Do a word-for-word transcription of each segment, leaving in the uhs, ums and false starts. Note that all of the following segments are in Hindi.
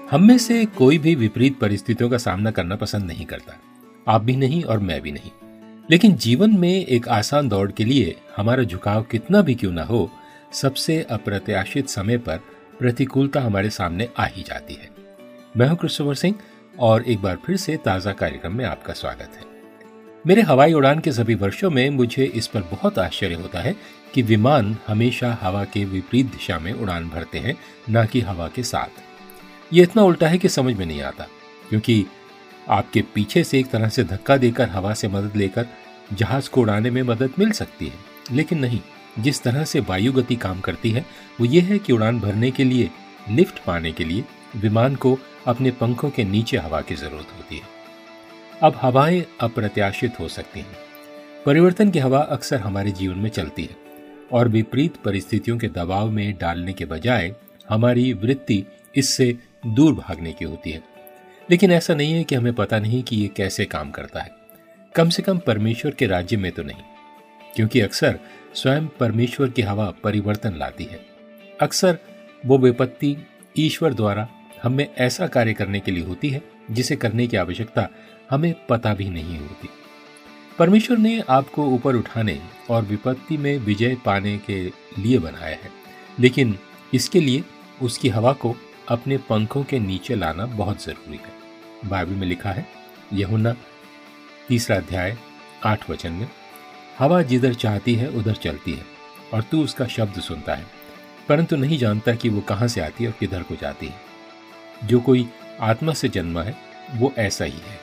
हम में से कोई भी विपरीत परिस्थितियों का सामना करना पसंद नहीं करता। आप भी नहीं और मैं भी नहीं। लेकिन जीवन में एक आसान दौड़ के लिए हमारा झुकाव कितना भी क्यों ना हो, सबसे अप्रत्याशित समय पर प्रतिकूलता हमारे सामने आ ही जाती है। मैं हूं क्रिस्टोफर सिंह और एक बार फिर से ताज़ा कार्यक्रम में आपका स्वागत है। मेरे हवाई उड़ान के सभी वर्षों में मुझे इस पर बहुत आश्चर्य होता है कि विमान हमेशा हवा के विपरीत दिशा में उड़ान भरते हैं, ना कि हवा के साथ। ये इतना उल्टा है कि समझ में नहीं आता, क्योंकि आपके पीछे से एक तरह से धक्का देकर हवा से मदद लेकर जहाज को उड़ाने में मदद मिल सकती है, लेकिन नहीं। जिस तरह से वायु गति काम करती है वो ये है कि उड़ान भरने के लिए, लिफ्ट पाने के लिए विमान को अपने पंखों के नीचे हवा की जरूरत होती है। अब हवाएं अप्रत्याशित हो सकती हैं। परिवर्तन की हवा अक्सर हमारे जीवन में चलती है और विपरीत परिस्थितियों के दबाव में डालने के बजाय हमारी वृत्ति इससे दूर भागने की होती है। लेकिन ऐसा नहीं है कि हमें पता नहीं कि ये कैसे काम करता है, कम से कम परमेश्वर के राज्य में तो नहीं, क्योंकि अक्सर स्वयं परमेश्वर की हवा परिवर्तन लाती है। अक्सर वो विपत्ति ईश्वर द्वारा हमें ऐसा कार्य करने के लिए होती है जिसे करने की आवश्यकता हमें पता भी नहीं होती। परमेश्वर ने आपको ऊपर उठाने और विपत्ति में विजय पाने के लिए बनाया है, लेकिन इसके लिए उसकी हवा को अपने पंखों के नीचे लाना बहुत जरूरी है। बाइबल में लिखा है, यूहन्ना तीसरा अध्याय आठ वचन में, हवा जिधर चाहती है उधर चलती है और तू उसका शब्द सुनता है, परंतु नहीं जानता कि वो कहाँ से आती है और किधर को जाती है। जो कोई आत्मा से जन्मा है वो ऐसा ही है।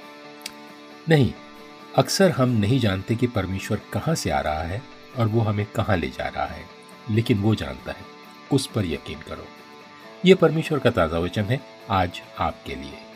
नहीं, अक्सर हम नहीं जानते कि परमेश्वर कहाँ से आ रहा है और वो हमें कहाँ ले जा रहा है, लेकिन वो जानता है। उस पर यकीन करो। ये परमेश्वर का ताज़ा वचन है आज आपके लिए।